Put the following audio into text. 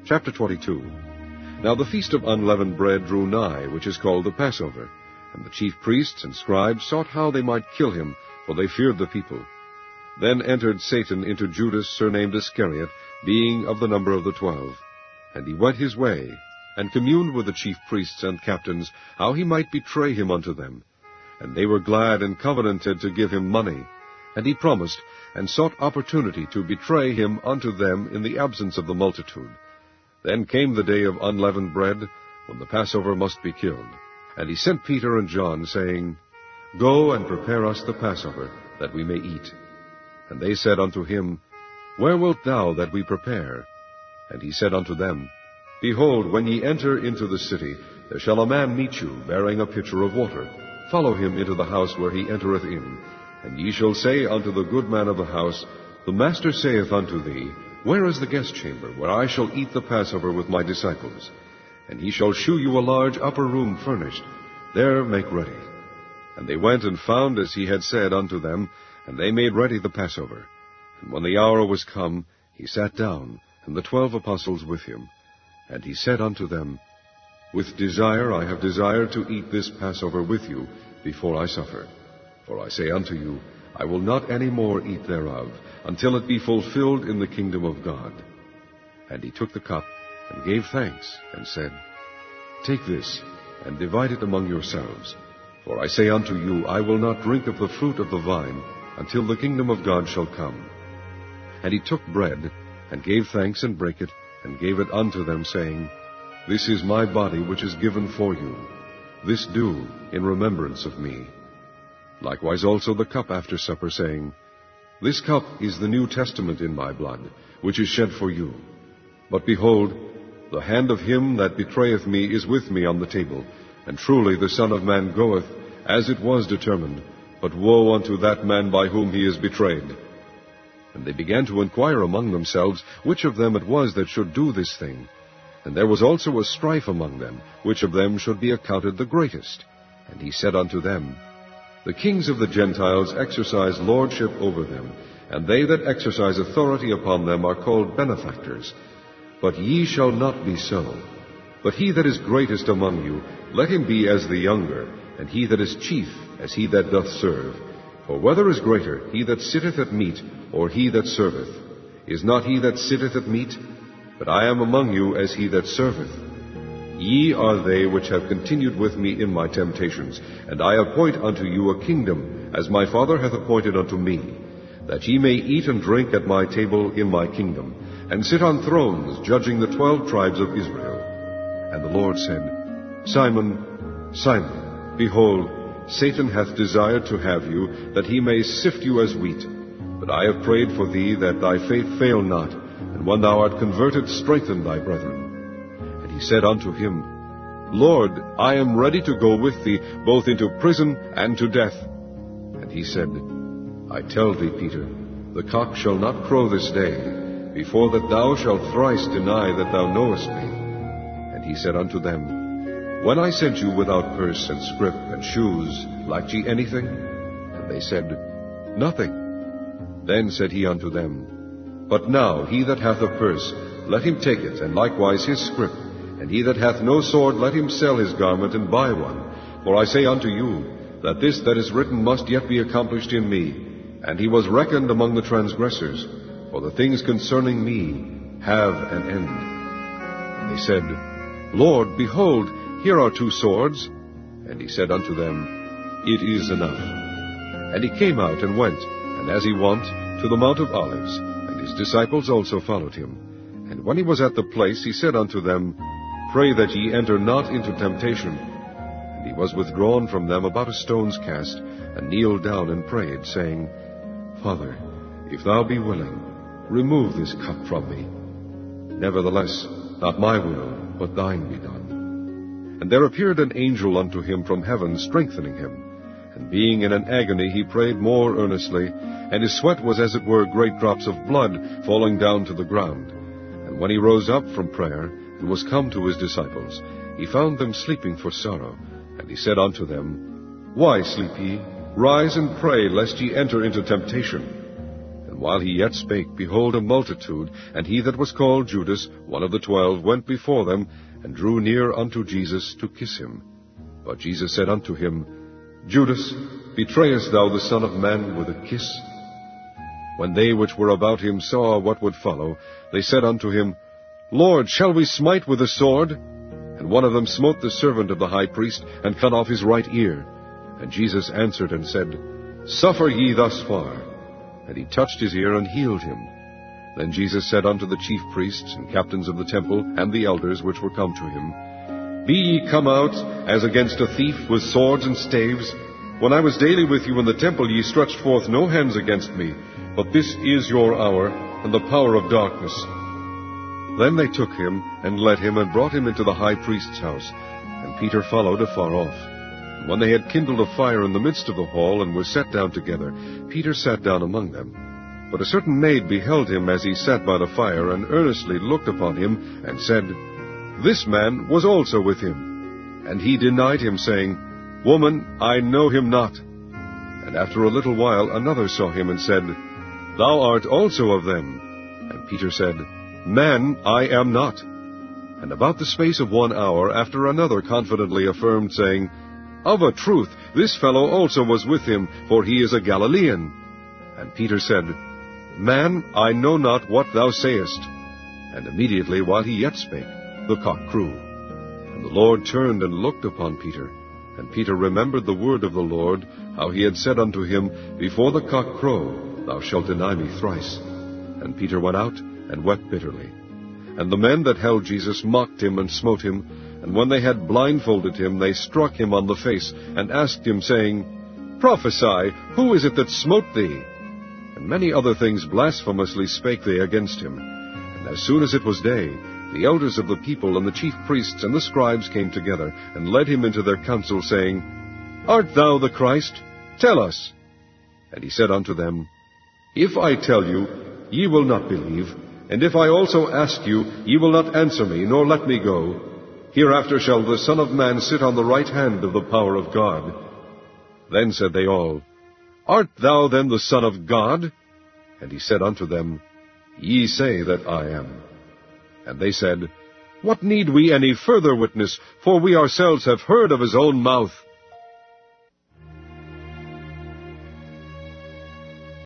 Chapter 22. Now the feast of unleavened bread drew nigh, which is called the Passover. And the chief priests and scribes sought how they might kill him, for they feared the people. Then entered Satan into Judas, surnamed Iscariot, being of the number of the 12. And he went his way, and communed with the chief priests and captains, how he might betray him unto them. And they were glad and covenanted to give him money. And he promised, and sought opportunity to betray him unto them in the absence of the multitude. Then came the day of unleavened bread, when the Passover must be killed. And he sent Peter and John, saying, Go and prepare us the Passover, that we may eat. And they said unto him, Where wilt thou that we prepare? And he said unto them, Behold, when ye enter into the city, there shall a man meet you, bearing a pitcher of water. Follow him into the house where he entereth in. And ye shall say unto the good man of the house, The master saith unto thee, Where is the guest chamber, where I shall eat the Passover with my disciples? And he shall shew you a large upper room furnished. There make ready. And they went and found as he had said unto them, and they made ready the Passover. And when the hour was come, he sat down, and the 12 apostles with him. And he said unto them, With desire I have desired to eat this Passover with you before I suffer. For I say unto you, I will not any more eat thereof, until it be fulfilled in the kingdom of God. And he took the cup, and gave thanks, and said, Take this, and divide it among yourselves. For I say unto you, I will not drink of the fruit of the vine, until the kingdom of God shall come. And he took bread, and gave thanks, and brake it, and gave it unto them, saying, This is my body which is given for you. This do in remembrance of me. Likewise also the cup after supper, saying, This cup is the New Testament in my blood, which is shed for you. But behold, the hand of him that betrayeth me is with me on the table. And truly the Son of Man goeth, as it was determined, but woe unto that man by whom he is betrayed. And they began to inquire among themselves, which of them it was that should do this thing. And there was also a strife among them, which of them should be accounted the greatest. And he said unto them, The kings of the Gentiles exercise lordship over them, and they that exercise authority upon them are called benefactors. But ye shall not be so. But he that is greatest among you, let him be as the younger, and he that is chief as he that doth serve. For whether is greater, he that sitteth at meat, or he that serveth? Is not he that sitteth at meat? But I am among you as he that serveth. Ye are they which have continued with me in my temptations, and I appoint unto you a kingdom, as my Father hath appointed unto me, that ye may eat and drink at my table in my kingdom, and sit on thrones, judging the 12 tribes of Israel. And the Lord said, Simon, Simon, behold, Satan hath desired to have you, that he may sift you as wheat. But I have prayed for thee, that thy faith fail not, and when thou art converted, strengthen thy brethren. And he said unto him, Lord, I am ready to go with thee, both into prison and to death. And he said, I tell thee, Peter, the cock shall not crow this day, before that thou shalt thrice deny that thou knowest me. And he said unto them, When I sent you without purse and scrip and shoes, lacked ye anything? And they said, Nothing. Then said he unto them, But now he that hath a purse, let him take it, and likewise his scrip. And he that hath no sword, let him sell his garment and buy one. For I say unto you, that this that is written must yet be accomplished in me. And he was reckoned among the transgressors, for the things concerning me have an end. And they said, Lord, behold, here are 2 swords. And he said unto them, It is enough. And he came out and went, and as he wont, to the Mount of Olives, and his disciples also followed him. And when he was at the place, he said unto them, Pray that ye enter not into temptation. And he was withdrawn from them about a stone's cast, and kneeled down and prayed, saying, Father, if thou be willing, remove this cup from me. Nevertheless, not my will, but thine be done. And there appeared an angel unto him from heaven, strengthening him. And being in an agony, he prayed more earnestly, and his sweat was as it were great drops of blood falling down to the ground. And when he rose up from prayer, and was come to his disciples, he found them sleeping for sorrow. And he said unto them, Why sleep ye? Rise and pray, lest ye enter into temptation. And And while he yet spake, behold, a multitude, and he that was called Judas, one of the 12, went before them, and drew near unto Jesus to kiss him. But Jesus said unto him, Judas, betrayest thou the Son of Man with a kiss? When they which were about him saw what would follow, they said unto him, Lord, shall we smite with the sword? And one of them smote the servant of the high priest, and cut off his right ear. And Jesus answered and said, Suffer ye thus far. And he touched his ear and healed him. Then Jesus said unto the chief priests and captains of the temple and the elders which were come to him, Be ye come out as against a thief with swords and staves? When I was daily with you in the temple, ye stretched forth no hands against me, but this is your hour, and the power of darkness. Then they took him, and led him, and brought him into the high priest's house, and Peter followed afar off. And when they had kindled a fire in the midst of the hall, and were set down together, Peter sat down among them. But a certain maid beheld him as he sat by the fire, and earnestly looked upon him, and said, This man was also with him. And he denied him, saying, Woman, I know him not. And after a little while another saw him, and said, Thou art also of them. And Peter said, Man, I am not. And about the space of 1 hour after another confidently affirmed, saying, Of a truth, this fellow also was with him, for he is a Galilean. And Peter said, Man, I know not what thou sayest. And immediately, while he yet spake, the cock crew. And the Lord turned and looked upon Peter. And Peter remembered the word of the Lord, how he had said unto him, Before the cock crow, thou shalt deny me thrice. And Peter went out, and wept bitterly. And the men that held Jesus mocked him and smote him, and when they had blindfolded him, they struck him on the face, and asked him, saying, Prophesy, who is it that smote thee? And many other things blasphemously spake they against him. And as soon as it was day, the elders of the people and the chief priests and the scribes came together, and led him into their council, saying, Art thou the Christ? Tell us. And he said unto them, If I tell you, ye will not believe, and if I also ask you, ye will not answer me, nor let me go. Hereafter shall the Son of Man sit on the right hand of the power of God. Then said they all, Art thou then the Son of God? And he said unto them, Ye say that I am. And they said, What need we any further witness? For we ourselves have heard of his own mouth.